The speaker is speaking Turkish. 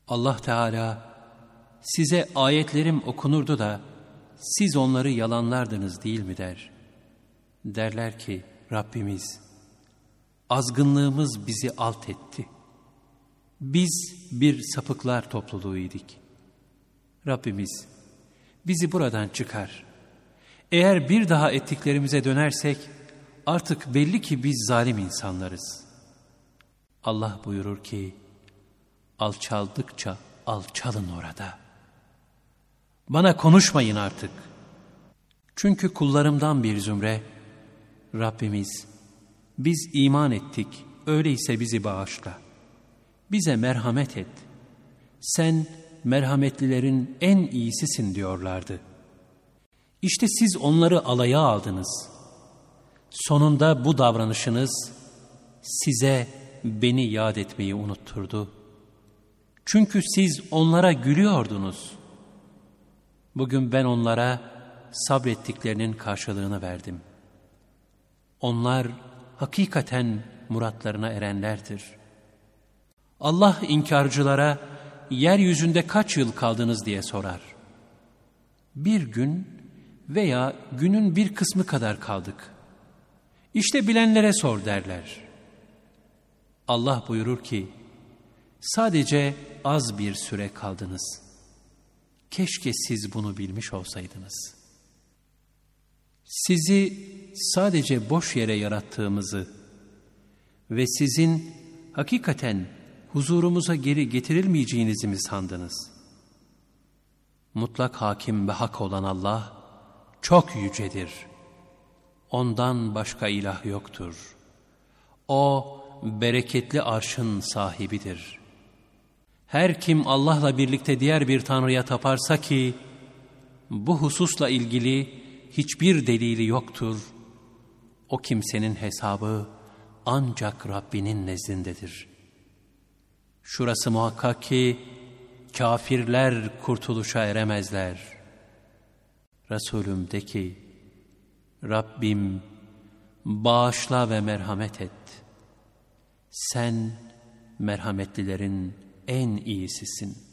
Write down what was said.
Allah Teala, size ayetlerim okunurdu da siz onları yalanlardınız değil mi der. Derler ki, Rabbimiz, azgınlığımız bizi alt etti. Biz bir sapıklar topluluğuyduk. Rabbimiz, bizi buradan çıkar. Eğer bir daha ettiklerimize dönersek, artık belli ki biz zalim insanlarız. Allah buyurur ki, alçaldıkça alçalın orada. Bana konuşmayın artık. Çünkü kullarımdan bir zümre, Rabbimiz, biz iman ettik, öyleyse bizi bağışla. Bize merhamet et. Sen merhametlilerin en iyisisin diyorlardı. İşte siz onları alaya aldınız. Sonunda bu davranışınız size beni yad etmeyi unutturdu. Çünkü siz onlara gülüyordunuz. Bugün ben onlara sabrettiklerinin karşılığını verdim. Onlar hakikaten muratlarına erenlerdir. Allah inkarcılara yeryüzünde kaç yıl kaldınız diye sorar. Bir gün veya günün bir kısmı kadar kaldık. İşte bilenlere sor derler. Allah buyurur ki, sadece az bir süre kaldınız. Keşke siz bunu bilmiş olsaydınız. Sizi sadece boş yere yarattığımızı ve sizin hakikaten huzurumuza geri getirilmeyeceğinizi mi sandınız? Mutlak hakim ve hak olan Allah çok yücedir. Ondan başka ilah yoktur. O bereketli arşın sahibidir. Her kim Allah'la birlikte diğer bir tanrıya taparsa ki bu hususla ilgili hiçbir delili yoktur. O kimsenin hesabı ancak Rabbinin nezdindedir. Şurası muhakkak ki kafirler kurtuluşa eremezler. Resulüm de ki, Rabbim bağışla ve merhamet et. Sen merhametlilerin en iyisisin.